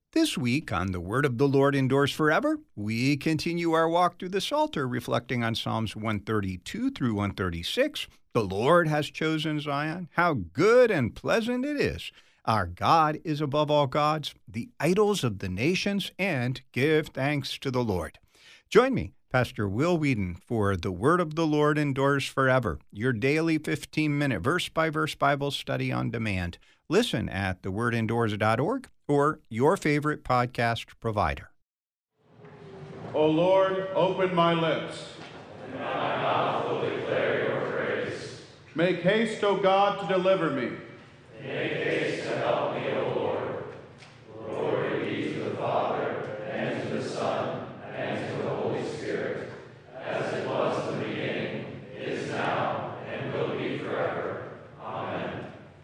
This week on The Word of the Lord Endures Forever, we continue our walk through the Psalter, reflecting on Psalms 132 through 136. The Lord has chosen Zion. How good and pleasant it is. Our God is above all gods, the idols of the nations, and give thanks to the Lord. Join me, Pastor Will Whedon, for The Word of the Lord Endures Forever, your daily 15-minute verse-by-verse Bible study on demand. Listen at thewordendures.org or your favorite podcast provider. O Lord, open my lips, and my mouth will declare your praise. Make haste, O God, to deliver me. Make haste to help me, O Lord. Glory be to the Father, and to the Son, and to the Holy Spirit, as it was in the beginning, is now, and will be forever. Amen.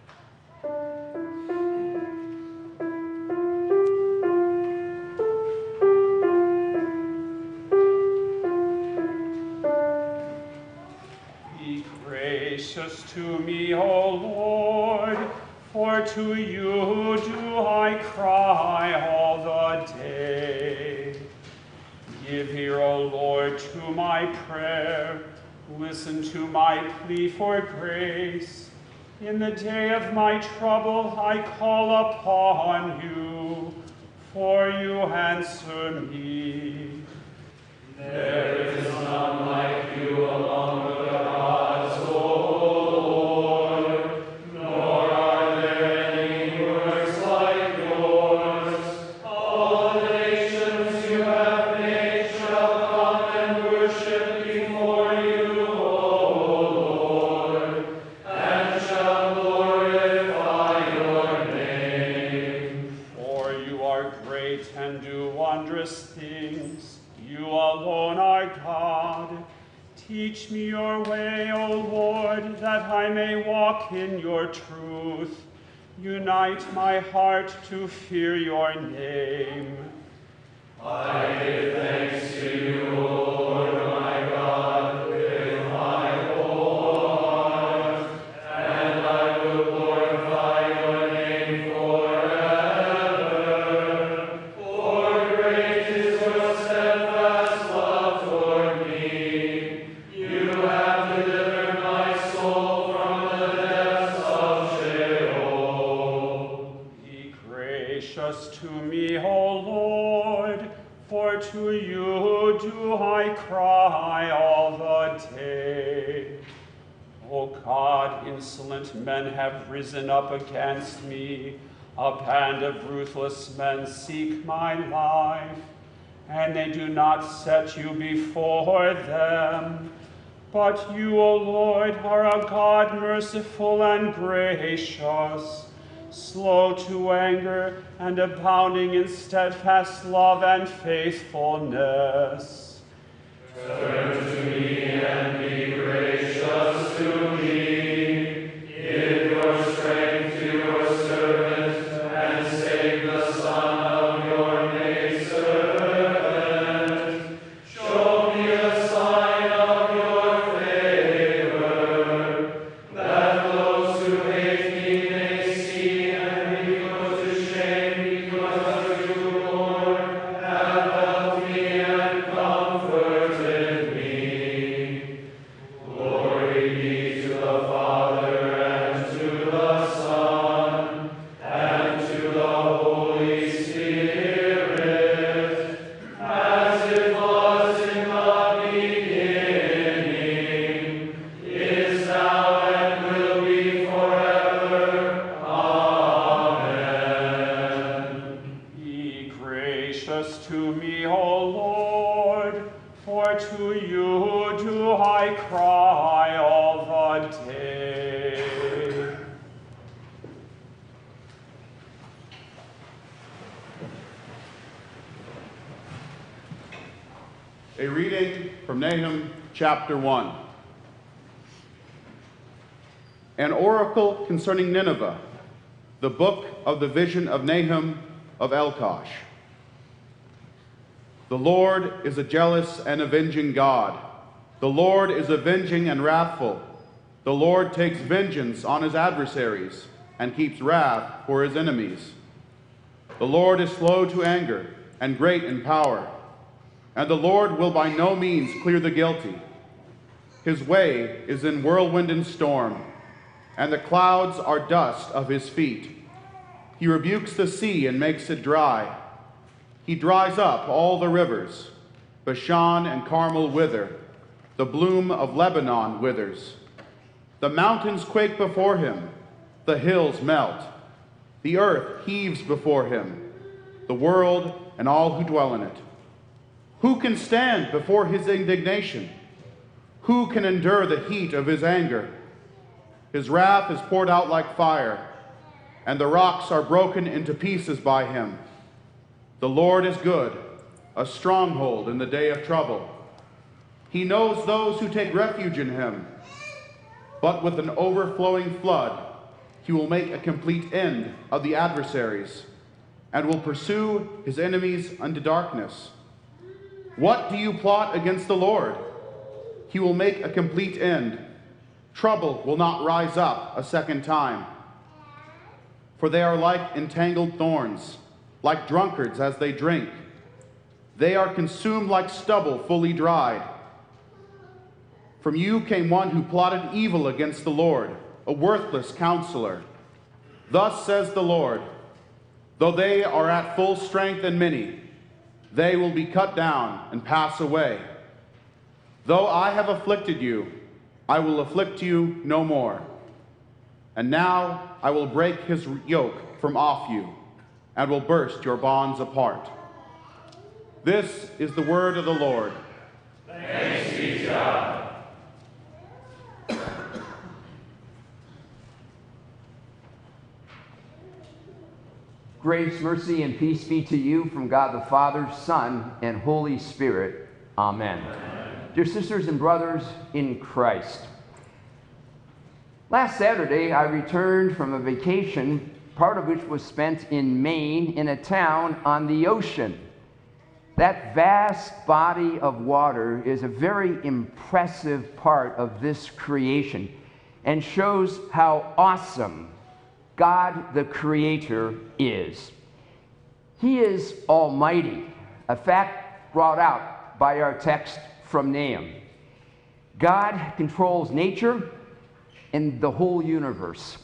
Be gracious to me, O Lord, for to you do I cry all the day. Give ear, O Lord, to my prayer. Listen to my plea for grace. In the day of my trouble I call upon you, for you answer me. There is none like you among the gods, O Lord, nor are there any works like yours. All the nations you have made shall come and worship before you, O Lord, and shall glorify your name. For you are great and do wondrous things. You alone are God. Teach me your way, O Lord, that I may walk in your truth. Unite my heart to fear your name. I give thanks to you, O Lord, my God, with my whole heart, and I will glorify your name forever. For great is your steadfast love toward me. You have delivered my soul from the depths of Sheol. Be gracious to me, O Lord, for to you do I cry all the day. O God, insolent men have risen up against me. A band of ruthless men seek my life, and they do not set you before them. But you, O Lord, are a God merciful and gracious, slow to anger, and abounding in steadfast love and faithfulness. Turn to me and be gracious to me. Give your strength to your servant, and save the son of your maidservant. Show me a sign of your favor, that those who hate me may see and be put to shame because of you, Lord, have helped me and comforted me. Glory be to the Father, and to the Son, and to the Holy Spirit, as it was in the beginning, is now, and will be forever. Amen. Be gracious to me, O Lord, for to you do I cry all the day. A reading from Nahum chapter 1. An oracle concerning Nineveh, the book of the vision of Nahum of Elkosh. The Lord is a jealous and avenging God. The Lord is avenging and wrathful. The Lord takes vengeance on his adversaries and keeps wrath for his enemies. The Lord is slow to anger and great in power, and the Lord will by no means clear the guilty. His way is in whirlwind and storm, and the clouds are dust of his feet. He rebukes the sea and makes it dry. He dries up all the rivers. Bashan and Carmel wither. The bloom of Lebanon withers. The mountains quake before him. The hills melt. The earth heaves before him, the world and all who dwell in it. Who can stand before his indignation? Who can endure the heat of his anger? His wrath is poured out like fire, and the rocks are broken into pieces by him. The Lord is good, a stronghold in the day of trouble. He knows those who take refuge in him, but with an overflowing flood, he will make a complete end of the adversaries and will pursue his enemies unto darkness. What do you plot against the Lord? He will make a complete end. Trouble will not rise up a second time. For they are like entangled thorns, like drunkards as they drink. They are consumed like stubble fully dried. From you came one who plotted evil against the Lord, a worthless counselor. Thus says the Lord, though they are at full strength and many, they will be cut down and pass away. Though I have afflicted you, I will afflict you no more. And now I will break his yoke from off you, and will burst your bonds apart. This is the word of the Lord. Thanks be to God. Grace, mercy, and peace be to you from God the Father, Son, and Holy Spirit. Amen. Dear sisters and brothers in Christ, last Saturday I returned from a vacation, part of which was spent in Maine in a town on the ocean. That vast body of water is a very impressive part of this creation and shows how awesome God the Creator is. He is almighty, a fact brought out by our text from Nahum. God controls nature and the whole universe.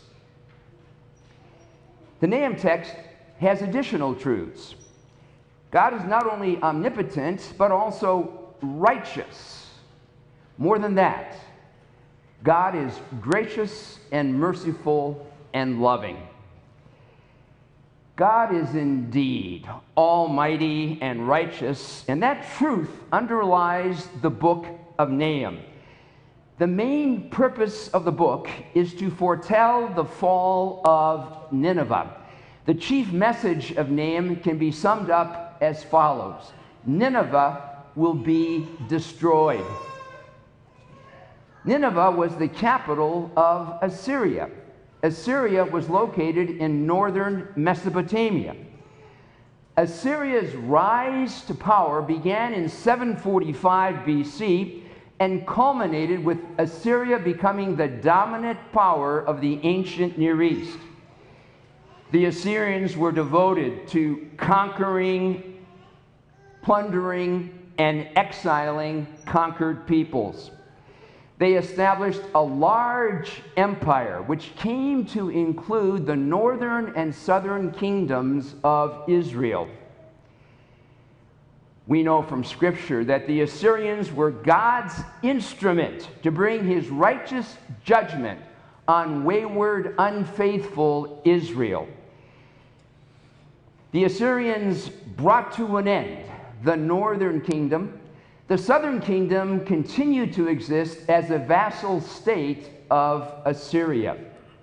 The Nahum text has additional truths. God is not only omnipotent, but also righteous. More than that, God is gracious and merciful and loving. God is indeed almighty and righteous, and that truth underlies the book of Nahum. The main purpose of the book is to foretell the fall of Nineveh. The chief message of Nahum can be summed up as follows: Nineveh will be destroyed. Nineveh was the capital of Assyria. Assyria was located in northern Mesopotamia. Assyria's rise to power began in 745 BC and culminated with Assyria becoming the dominant power of the ancient Near East. The Assyrians were devoted to conquering, plundering, and exiling conquered peoples. They established a large empire which came to include the northern and southern kingdoms of Israel. We know from Scripture that the Assyrians were God's instrument to bring his righteous judgment on wayward, unfaithful Israel. The Assyrians brought to an end the northern kingdom. The southern kingdom continued to exist as a vassal state of Assyria.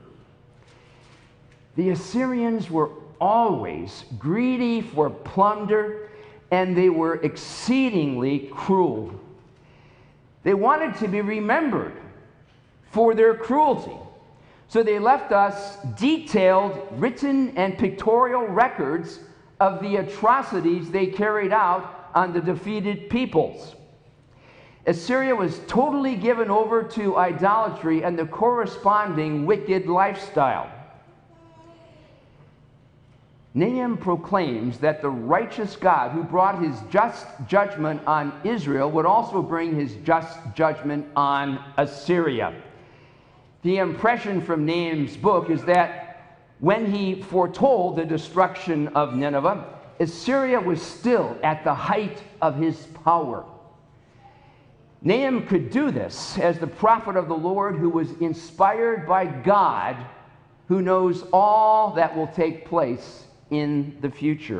The Assyrians were always greedy for plunder, and they were exceedingly cruel. They wanted to be remembered for their cruelty, so they left us detailed written and pictorial records of the atrocities they carried out on the defeated peoples. Assyria was totally given over to idolatry and the corresponding wicked lifestyle. Nahum proclaims that the righteous God who brought his just judgment on Israel would also bring his just judgment on Assyria. The impression from Nahum's book is that when he foretold the destruction of Nineveh, Assyria was still at the height of his power. Nahum could do this as the prophet of the Lord who was inspired by God, who knows all that will take place in the future.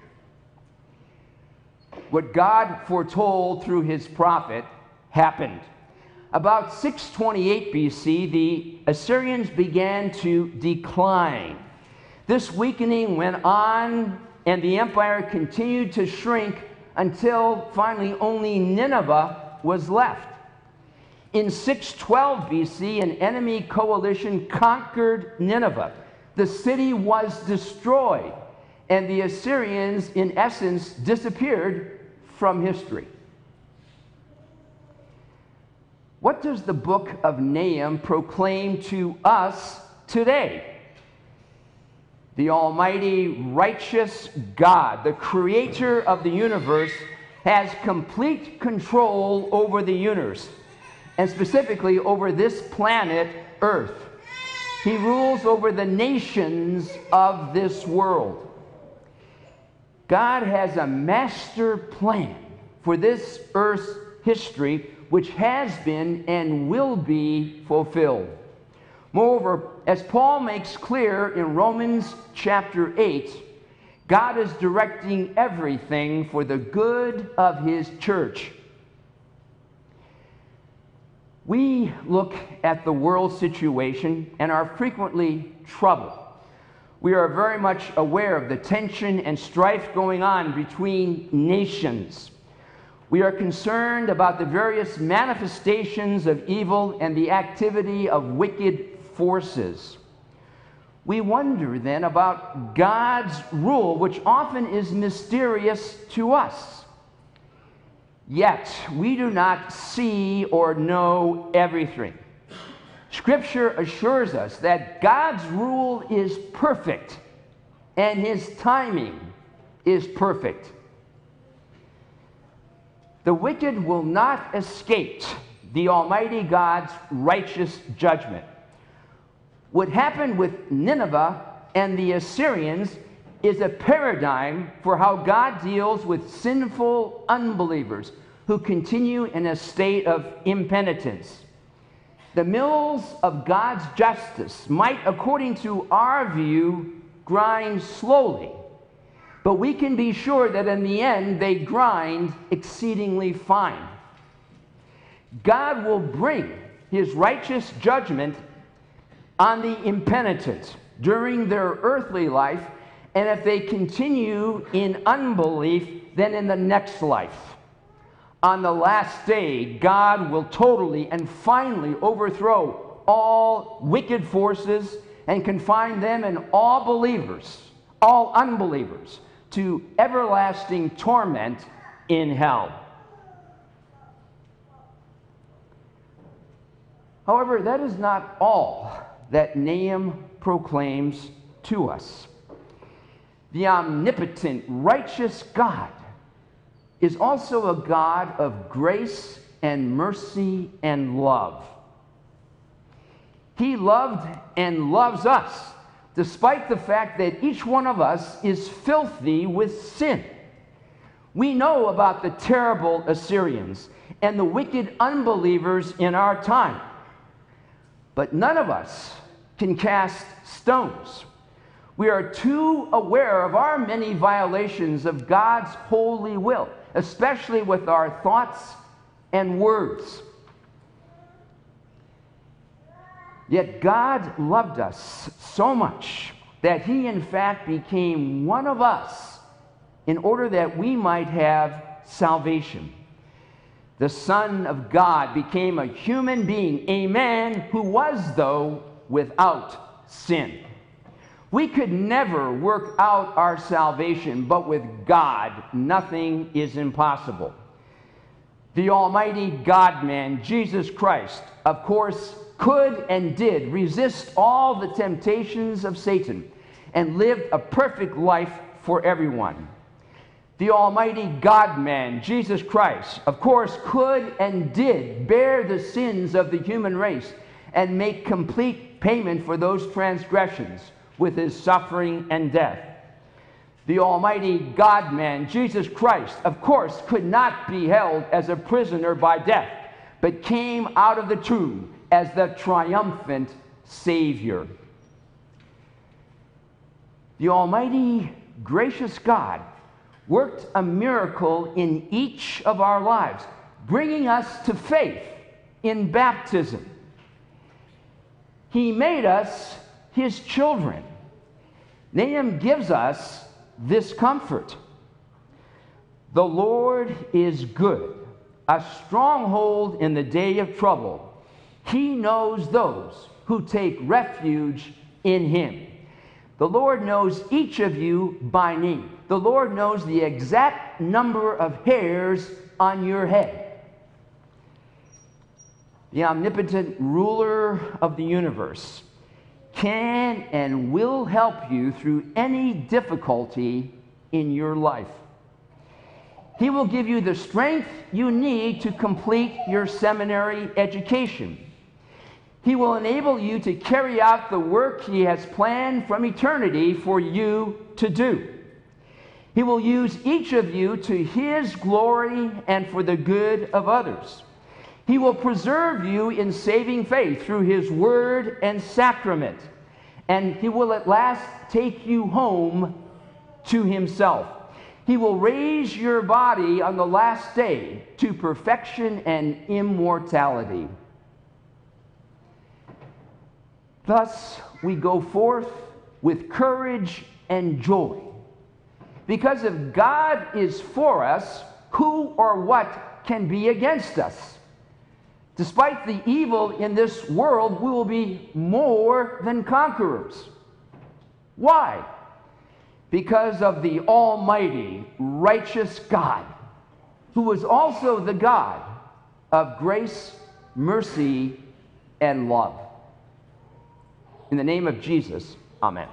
What God foretold through his prophet happened. About 628 BC, the Assyrians began to decline. This weakening went on, and the empire continued to shrink until finally only Nineveh was left. In 612 BC, an enemy coalition conquered Nineveh. The city was destroyed, and the Assyrians, in essence, disappeared from history. What does the book of Nahum proclaim to us today? The almighty, righteous God, the creator of the universe, has complete control over the universe, and specifically over this planet, Earth. He rules over the nations of this world. God has a master plan for this earth's history, which has been and will be fulfilled. Moreover, as Paul makes clear in Romans chapter 8, God is directing everything for the good of his church. We look at the world situation and are frequently troubled. We are very much aware of the tension and strife going on between nations. We are concerned about the various manifestations of evil and the activity of wicked forces. We wonder then about God's rule, which often is mysterious to us. Yet, we do not see or know everything. Scripture assures us that God's rule is perfect and his timing is perfect. The wicked will not escape the Almighty God's righteous judgment. What happened with Nineveh and the Assyrians is a paradigm for how God deals with sinful unbelievers who continue in a state of impenitence. The mills of God's justice might, according to our view, grind slowly, but we can be sure that in the end they grind exceedingly fine. God will bring his righteous judgment on the impenitent during their earthly life, and if they continue in unbelief, then in the next life. On the last day, God will totally and finally overthrow all wicked forces and confine them and all believers, all unbelievers, to everlasting torment in hell. However, that is not all that Nahum proclaims to us. The omnipotent, righteous God is also a God of grace and mercy and love. He loved and loves us, despite the fact that each one of us is filthy with sin. We know about the terrible Assyrians and the wicked unbelievers in our time, but none of us can cast stones. We are too aware of our many violations of God's holy will, especially with our thoughts and words. Yet God loved us so much that he in fact became one of us in order that we might have salvation. The Son of God became a human being, a man who was, though, without sin. We could never work out our salvation, but with God, nothing is impossible. The Almighty God-man, Jesus Christ, of course, could and did resist all the temptations of Satan, and lived a perfect life for everyone. The Almighty God-man, Jesus Christ, of course, could and did bear the sins of the human race and make complete payment for those transgressions with his suffering and death. The Almighty God-man, Jesus Christ, of course, could not be held as a prisoner by death, but came out of the tomb as the triumphant Savior. The Almighty, gracious God worked a miracle in each of our lives, bringing us to faith in baptism. He made us his children. Nahum gives us this comfort. The Lord is good, a stronghold in the day of trouble. He knows those who take refuge in him. The Lord knows each of you by name. The Lord knows the exact number of hairs on your head. The omnipotent ruler of the universe can and will help you through any difficulty in your life. He will give you the strength you need to complete your seminary education. He will enable you to carry out the work he has planned from eternity for you to do. He will use each of you to his glory and for the good of others. He will preserve you in saving faith through his word and sacrament, and he will at last take you home to himself. He will raise your body on the last day to perfection and immortality. Thus, we go forth with courage and joy. Because if God is for us, who or what can be against us? Despite the evil in this world, we will be more than conquerors. Why? Because of the almighty, righteous God, who is also the God of grace, mercy, and love. In the name of Jesus, amen.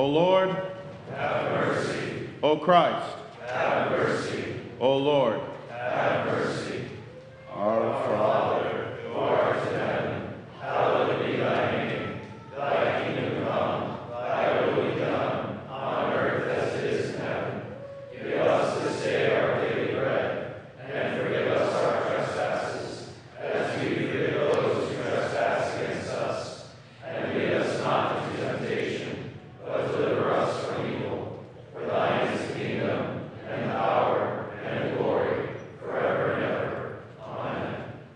O Lord, have mercy. O Christ, Have mercy. O Lord, Have mercy. our Father, who art in heaven, hallowed be thy name. Thy kingdom come, thy will be done, on earth as it is in heaven. Give us this day our daily bread, and forgive us our trespasses, as we forgive those who trespass against us. And lead us not into temptation, but deliver us from evil. For thine is the kingdom, and the power, and the glory, forever and ever. Amen.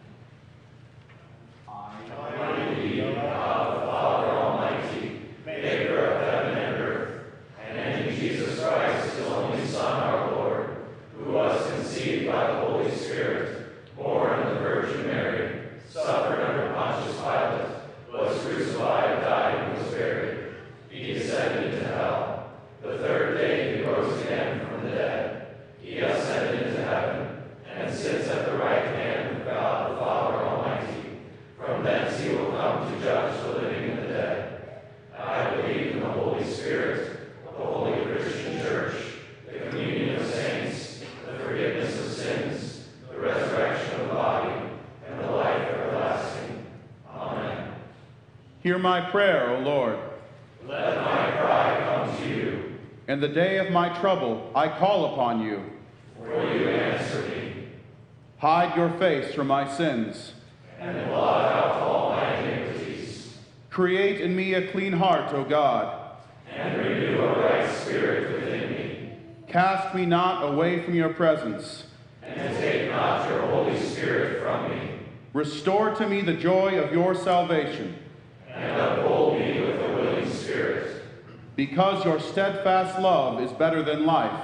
I believe in God the Father Almighty, maker of heaven and earth, and in Jesus Christ, his only Son, our Lord, who was conceived by the Holy Spirit, born of the Virgin Mary, suffered under Pontius Pilate, was crucified, died, and was buried. He descended into hell. The third day he rose again from the dead. He ascended into heaven, and sits at the right hand of God the Father Almighty. From thence he will come to judge the living and the dead. I believe in the Holy Spirit, the holy Christian Church, the communion of saints, the forgiveness of sins, the resurrection of the body, and the life everlasting. Amen. hear my prayer, O Lord. Let my cry come to you, In the day of my trouble, I call upon you. for you answer me, Hide your face from my sins. and blot out all my iniquities, Create in me a clean heart, O God. and renew a right spirit within me. Cast me not away from your presence. And take not your Holy Spirit from me, Restore to me the joy of your salvation, and uphold me with a willing spirit. because your steadfast love is better than life.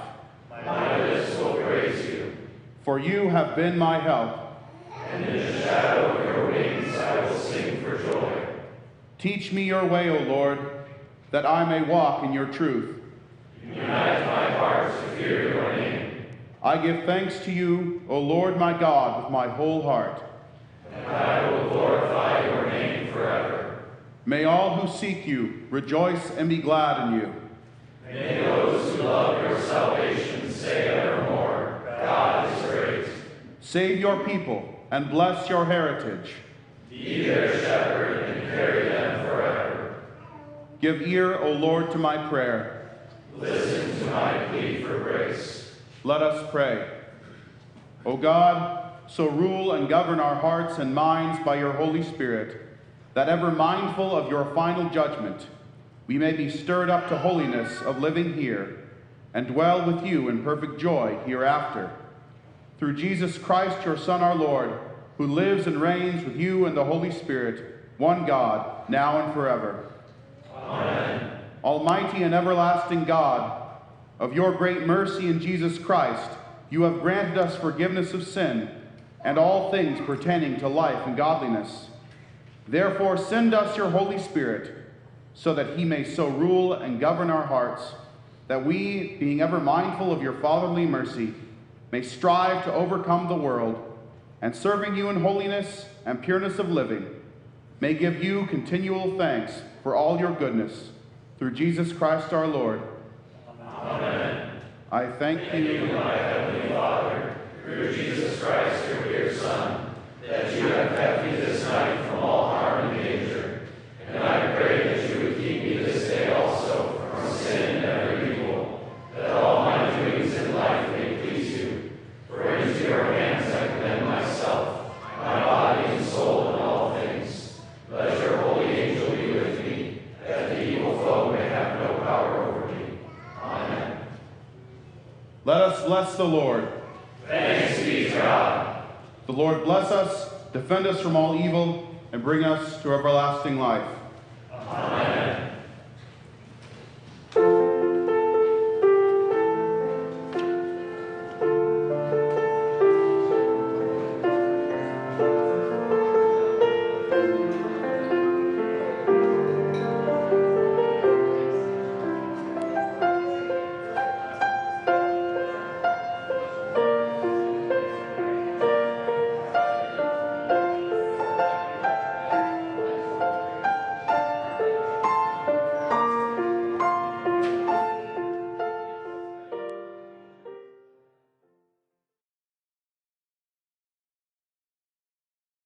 My lips will praise you, For you have been my help. and in the shadow of your wings I will sing for joy. Teach me your way, O Lord, that I may walk in your truth. Unite my heart to fear your name, I give thanks to you, O Lord my God, with my whole heart. and I will glorify your name forever. May all who seek you rejoice and be glad in you. May those who love your salvation say evermore, God is great. Save your people and bless your heritage. Be their shepherd and carry them forever. Give ear, O Lord, to my prayer. Listen to my plea for grace. Let us pray. O God, so rule and govern our hearts and minds by your Holy Spirit, that ever mindful of your final judgment, we may be stirred up to holiness of living here and dwell with you in perfect joy hereafter. Through Jesus Christ, your Son, our Lord, who lives and reigns with you in the Holy Spirit, one God, now and forever. Amen. Almighty and everlasting God, of your great mercy in Jesus Christ, you have granted us forgiveness of sin and all things pertaining to life and godliness. Therefore, send us your Holy Spirit, so that he may so rule and govern our hearts, that we, being ever mindful of your fatherly mercy, may strive to overcome the world, and serving you in holiness and pureness of living, may give you continual thanks for all your goodness, through Jesus Christ our Lord. Amen. I thank you, My Heavenly Father, through Jesus Christ, your dear Son, that you have kept me this night from all harm and danger. And I pray that you would keep me this day also from sin and every evil, that all my doings in life may please you. For into your hands I commend myself, my body and soul and all things. Let your holy angel be with me, that the evil foe may have no power over me. Amen. let us bless the Lord. Thanks be to God. The Lord bless us, defend us from all evil, and bring us to everlasting life. Amen.